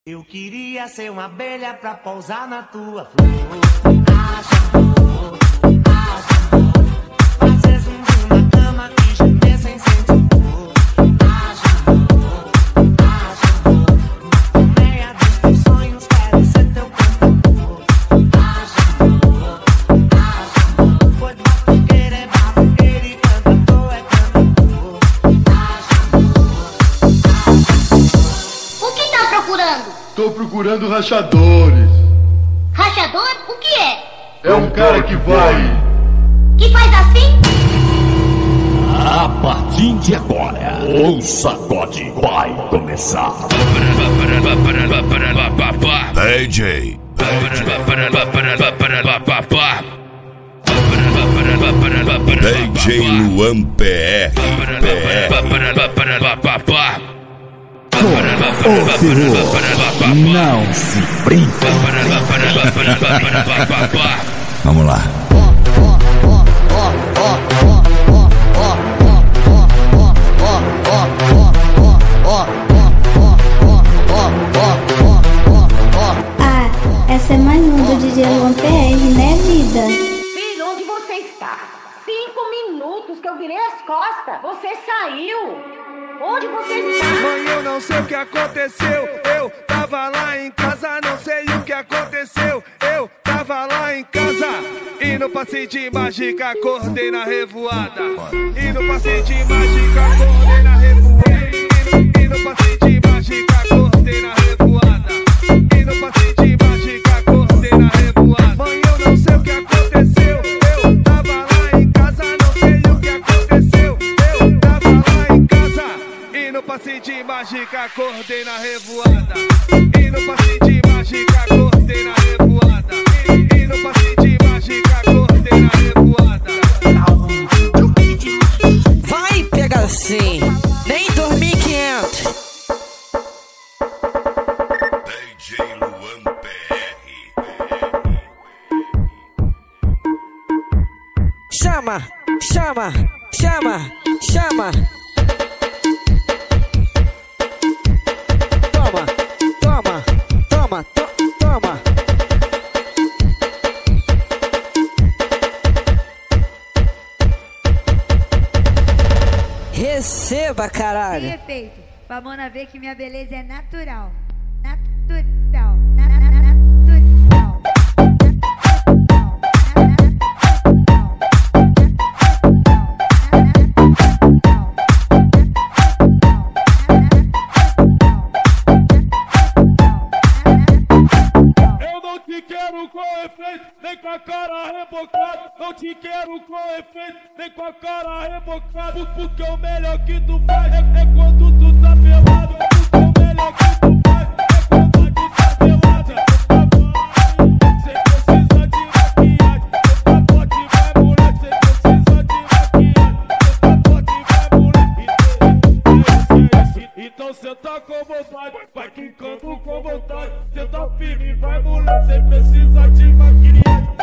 Eu queria ser uma abelha pra pousar na tua flor. Acha amor, acha amor. Fazer zum na cama e gemer sem sentir dor. Acha amor, acha amor. No meio dos teus sonhos quero ser teu cantador. Acha amor, acha amor. Foi batuqueiro é batuqueiro e cantador é cantador. Acha amor, acha amor. O que tá procurando? Tô procurando rachadores. Rachador? O que é? É um cara que vai. Que faz assim? A partir de agora, o sacode vai começar. DJ Luan PR. Não se brinca. Vamos lá. Ah, essa é mais um do DJ Luan PR, né, vida? Filho, onde você está? 5 minutos que eu virei as costas. Você saiu. Onde você está? Mãe, eu não sei o que aconteceu. Eu tava lá em casa, não sei o que aconteceu. Eu tava lá em casa e no passe de mágica acordei na revoada. E no passe de mágica acordei na revoada. E no passe de mágica acordei na revoada. E no passe de mágica acordei na revoada. Mãe, eu não sei o que aconteceu. Eu tava lá em casa, não sei o que aconteceu. Eu tava lá em casa e no passe de mágica acordei na revoada. E no passe de mágica acordei na revoada. E no passe de mágica acordei na revoada. Vai pegar assim, nem 2.500. DJ Luan PR. Chama, chama, chama, chama. Toma, toma, toma, toma. Receba, caralho. Efeito, pra Mona ver que minha beleza é natural. Natural. Natural. Eu não te quero com efeito, nem com a cara rebocada. Não te quero com efeito, nem com a cara rebocada. Porque o melhor que tu faz é quando tu tá pelado. Porque o melhor que tu faz é quando tu tá pelada. Cê precisa de maquiagem. Cê tá forte, vai moleque. Cê precisa de maquiagem. Cê tá forte, vai moleque. Então cê tá com vontade, vai quicando com vontade. Cê tá firme, vai moleque. Cê precisa de maquiagem.